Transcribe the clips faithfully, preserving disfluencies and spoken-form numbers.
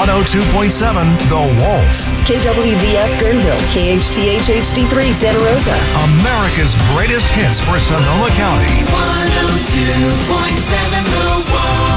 one oh two point seven The Wolf. K W V F Guerneville, K H T H H D three Santa Rosa. America's greatest hits for Sonoma County. one oh two point seven The Wolf.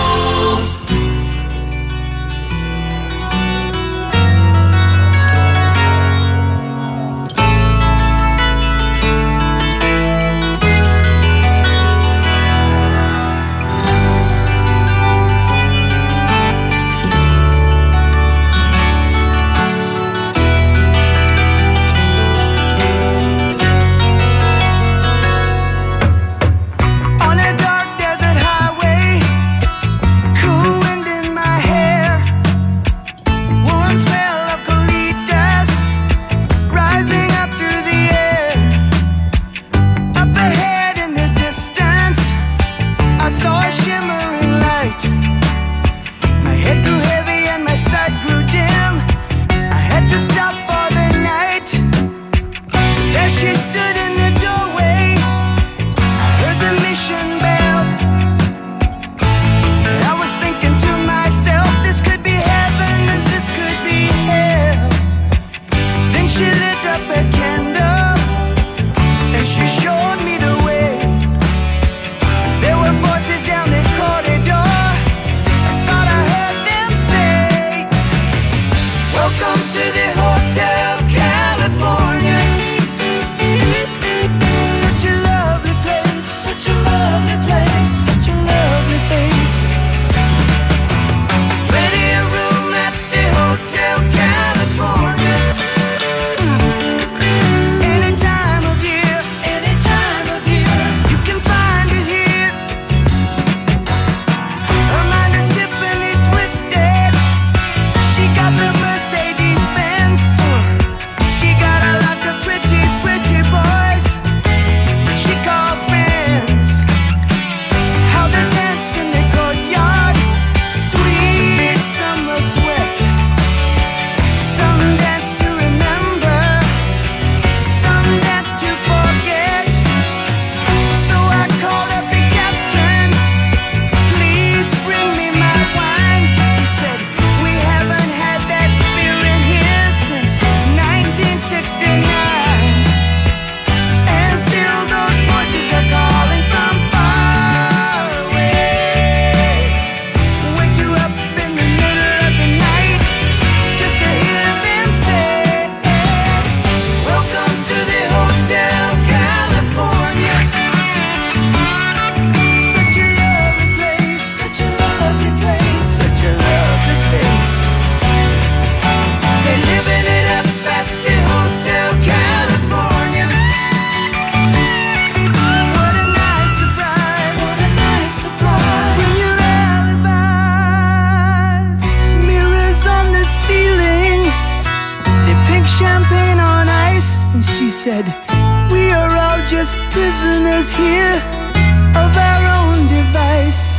said, we are all just prisoners here of our own device.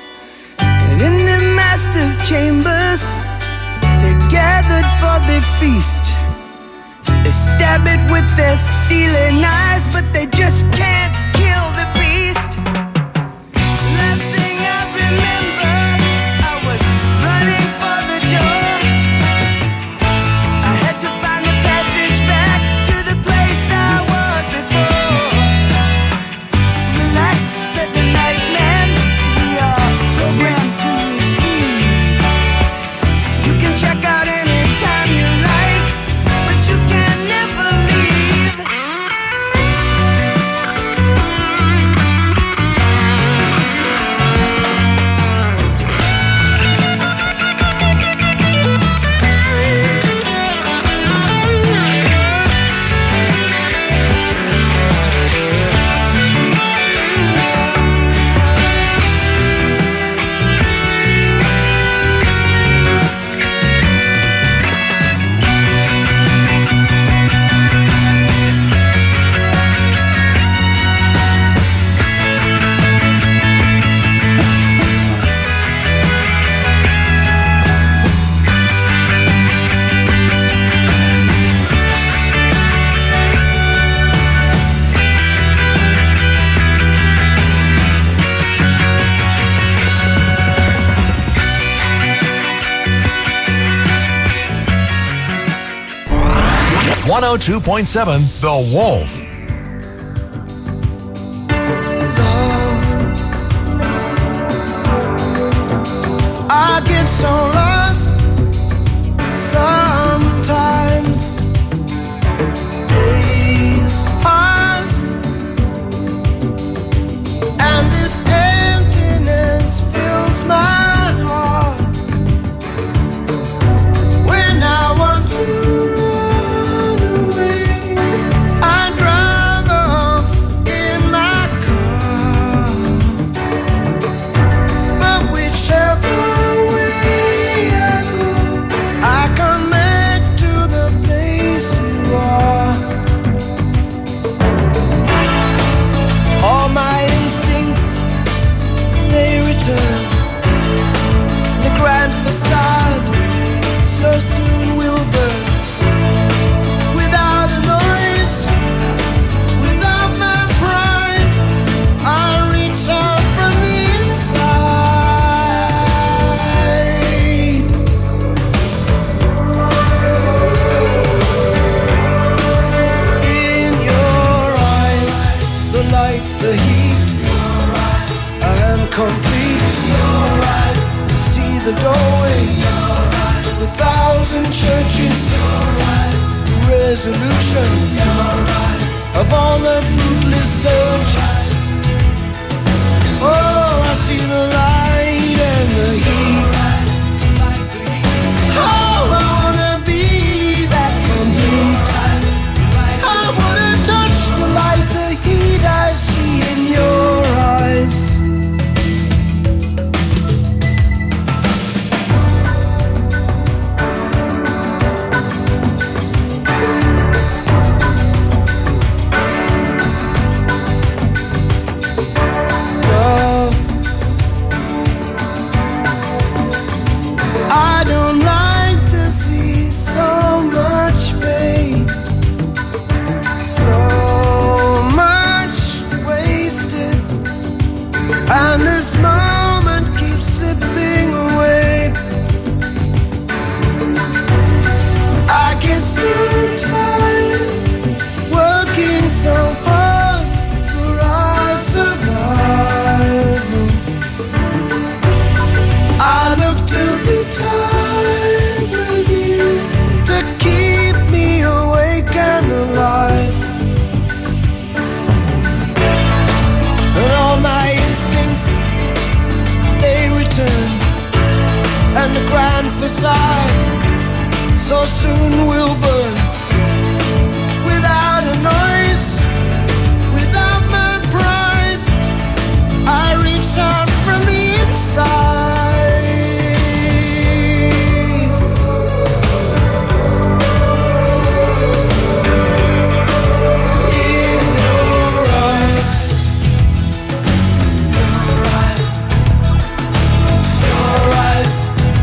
And in the master's chambers, they're gathered for the feast. They stab it with their steely knives, but they just can't kill the beast. Last thing I remember, I was running for the door. I had to find the passage back to the place I was before. Relax, said the night man, we are programmed to receive. You can check out anytime you like, but you can never leave. one oh two point seven The Wolf. I get so lost sometimes. Days pass and this emptiness fills my heart. When I want to run away, I drive off in my car. But whichever so soon will burn without a noise, without my pride. I reach out from the inside. In your eyes, the light, the heat, I am complete. Your eyes, see the doorway, a thousand churches, resolution of all the fruitless searches. Oh, I see the light and the heat. Oh, I wanna be that complete. I wanna touch the light, the heat I see in your eyes. And this moment keeps slipping away. I get so tired working so hard for our survival. I look to the time with you to keep me awake and alive. And all my and the grand facade so soon will burn without a noise, without my pride. I reach out from the inside. In your eyes, your eyes, your eyes.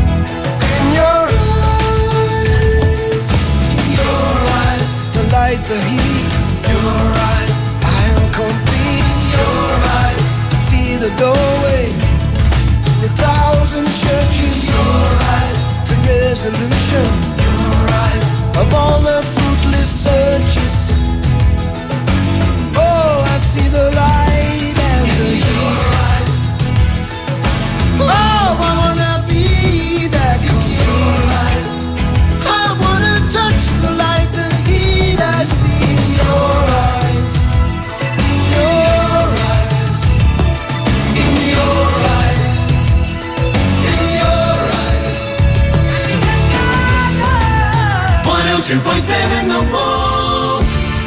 The heat, your eyes, I am complete. Your eyes, see the doorway, the thousand churches. Your eyes, the resolution. Your eyes, of all the fruitless searches. Oh, I see the light and the heat. Oh, I wanna be that complete. I wanna touch the light, the heat I see in your eyes, in your eyes, in your eyes, in your eyes. one oh two point seven The Wolf.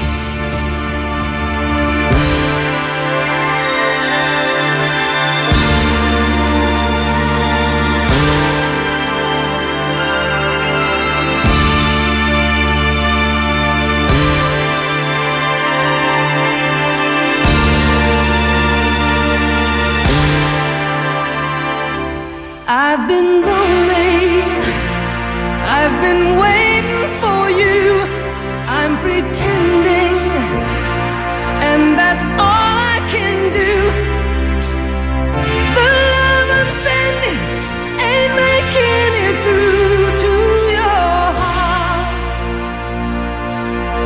I've been lonely, I've been waiting for you, I'm pretending, and that's all I can do. The love I'm sending ain't making it through to your heart.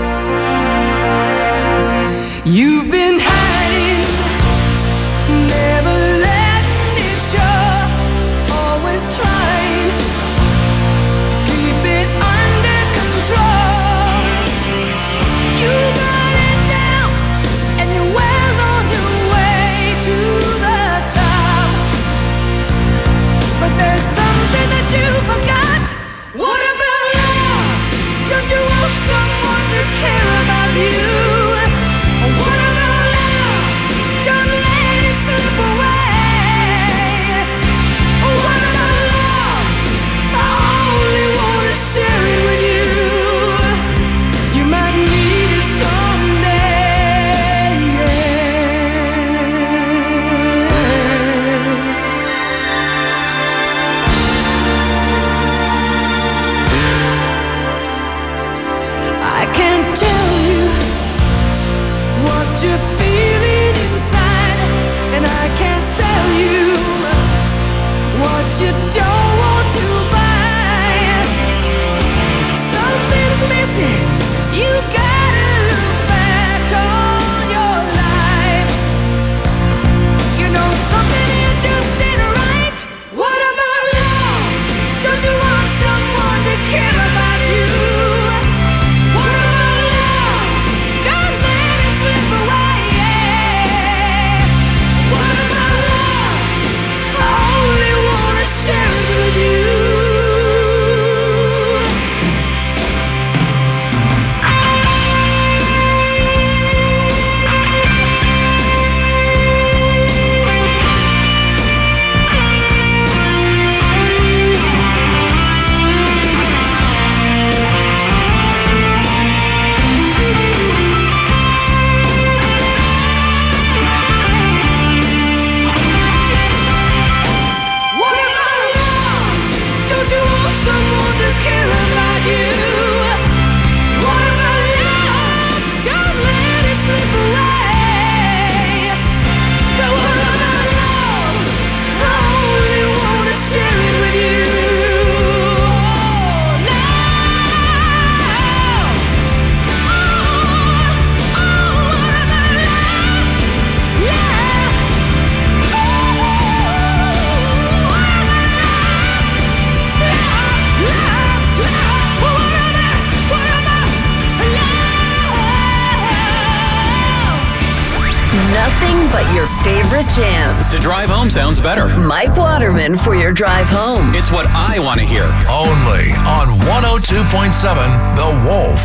Nothing but your favorite jams. The drive home sounds better. Mike Waterman for your drive home. It's what I want to hear. Only on one oh two point seven The Wolf.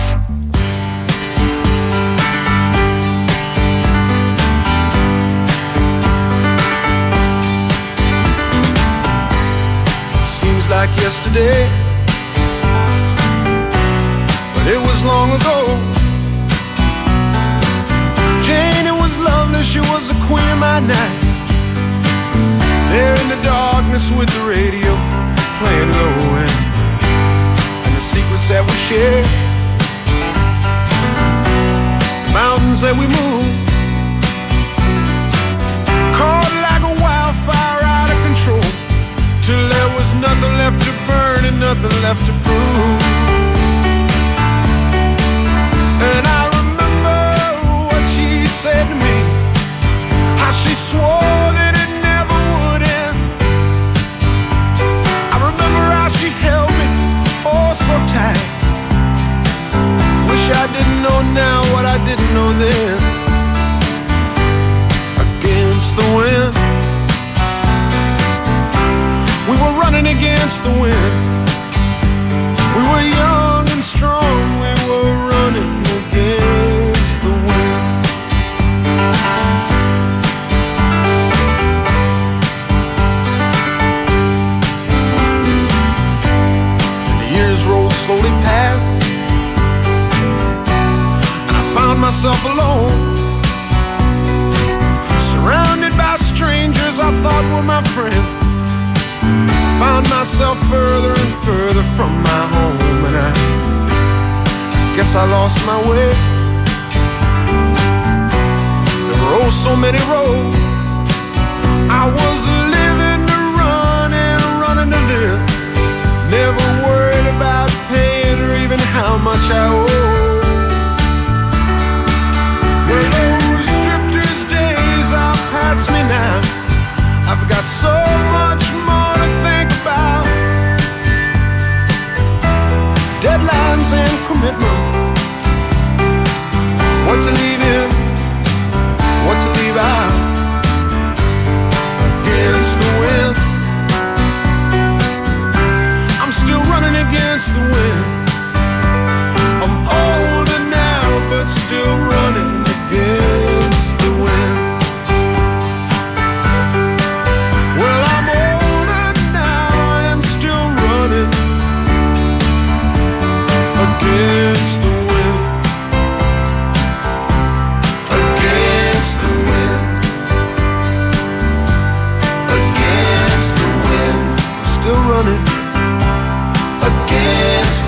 Seems like yesterday, but it was long ago. Jane, it was lovely, she was the queen of my night. There in the darkness with the radio playing low end, and the secrets that we shared, the mountains that we moved, caught like a wildfire out of control, till there was nothing left to burn and nothing left to prove. And I said to me how she swore that it never would end. I remember how she held me oh so tight. Wish I didn't know now what I didn't know then. Against the wind, we were running against the wind. We were young and strong, we were running against the wind. Slowly passed, and I found myself alone, surrounded by strangers I thought were my friends. I found myself further and further from my home, and I guess I lost my way. There were oh so many roads. I was living to run and running to live, never worried about paying or even how much I owe. Well, those drifters' days are past me now. I've got so much more to think about. Deadlines and commitments, what to leave in, what to leave out. Against the wind, still running against the wind. I'm older now, but still running against the wind. Well, I'm older now and still running against the wind. Against the wind. Against the wind. I'm still running against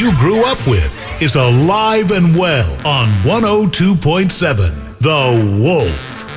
you grew up with is alive and well on one oh two point seven The Wolf.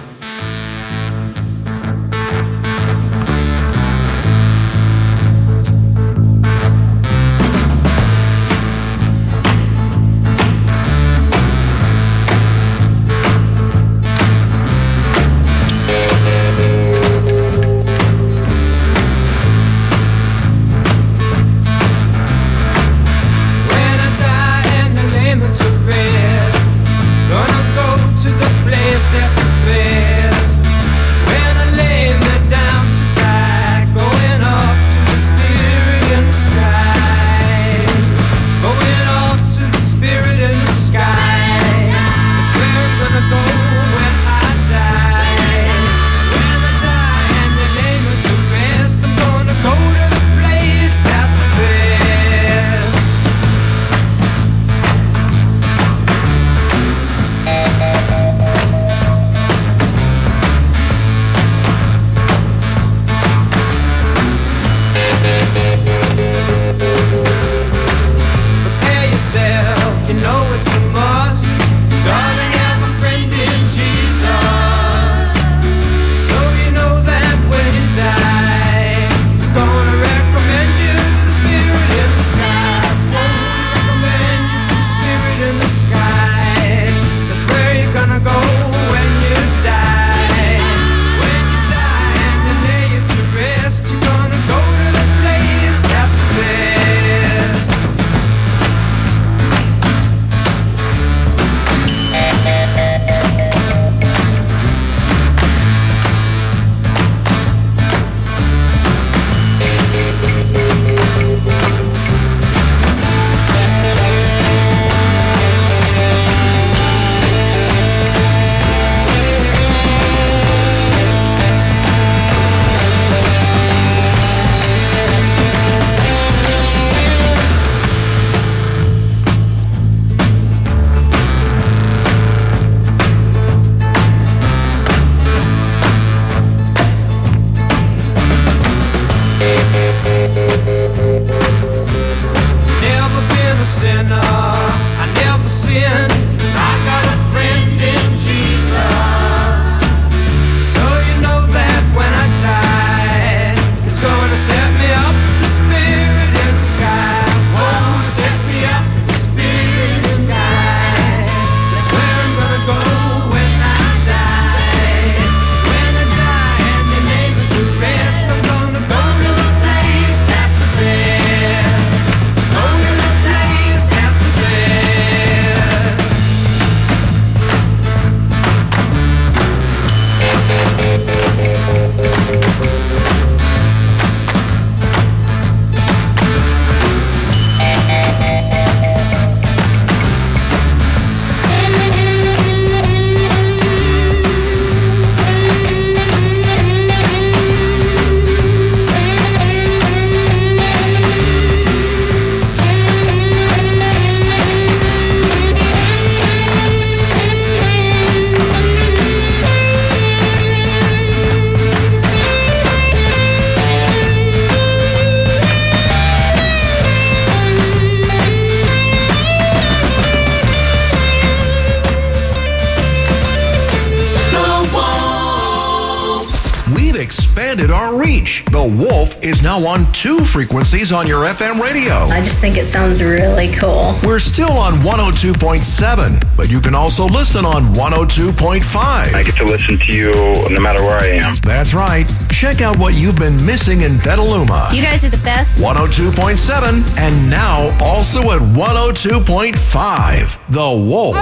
expanded our reach. The Wolf is now on two frequencies on your F M radio. I just think it sounds really cool. We're still on one oh two point seven, but you can also listen on one oh two point five. I get to listen to you no matter where I am. That's right. Check out what you've been missing in Petaluma. You guys are the best. one oh two point seven, and now also at one oh two point five. The Wolf.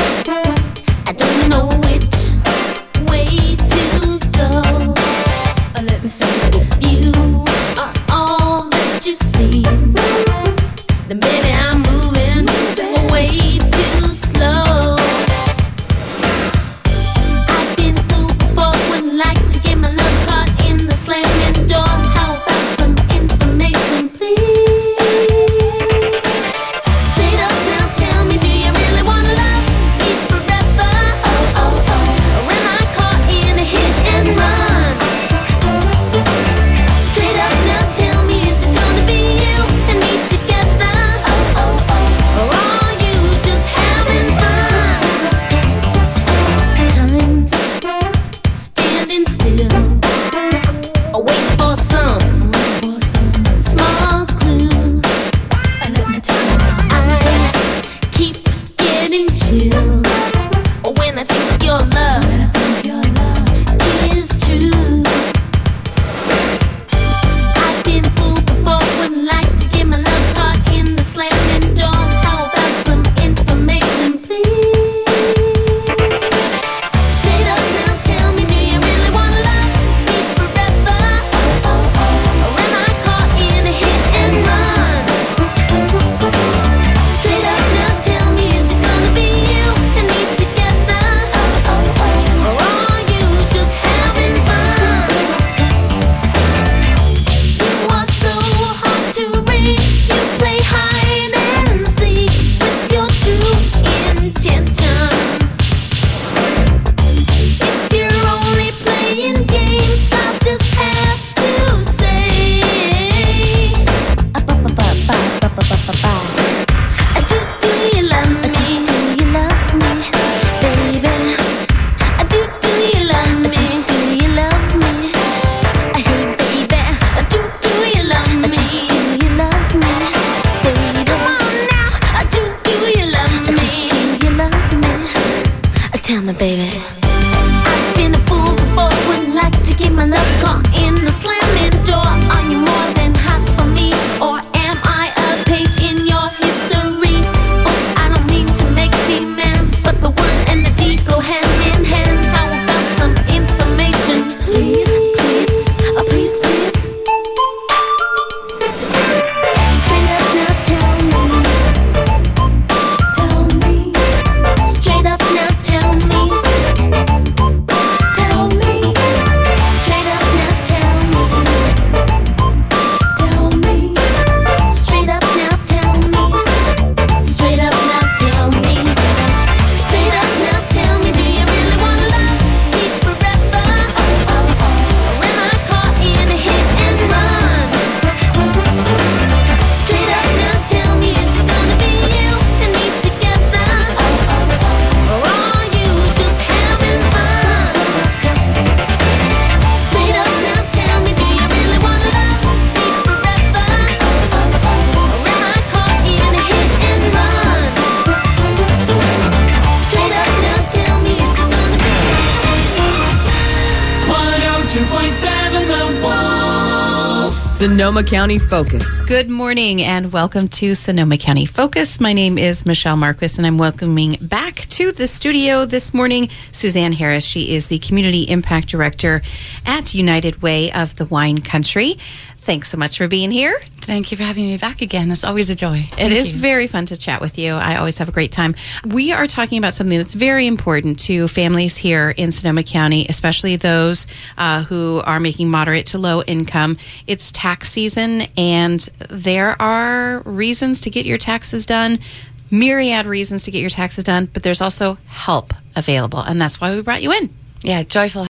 I don't know which way to go. Sonoma County Focus. Good morning and welcome to Sonoma County Focus. My name is Michelle Marquis and I'm welcoming back to the studio this morning Suzanne Harris. She is the Community Impact Director at United Way of the Wine Country. Thanks so much for being here. Thank you for having me back again. It's always a joy. It is very fun to chat with you. I always have a great time. We are talking about something that's very important to families here in Sonoma County, especially those uh, who are making moderate to low income. It's tax season, and there are reasons to get your taxes done, myriad reasons to get your taxes done, but there's also help available, and that's why we brought you in. Yeah, joyful